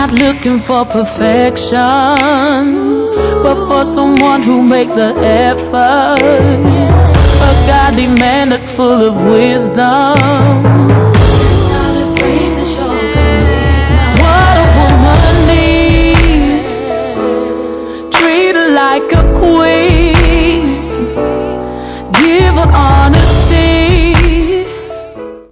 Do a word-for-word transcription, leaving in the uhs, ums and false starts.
not looking for perfection, but for someone who make the effort. A godly man that's full of wisdom. What a woman needs, treat her like a queen, give her honor.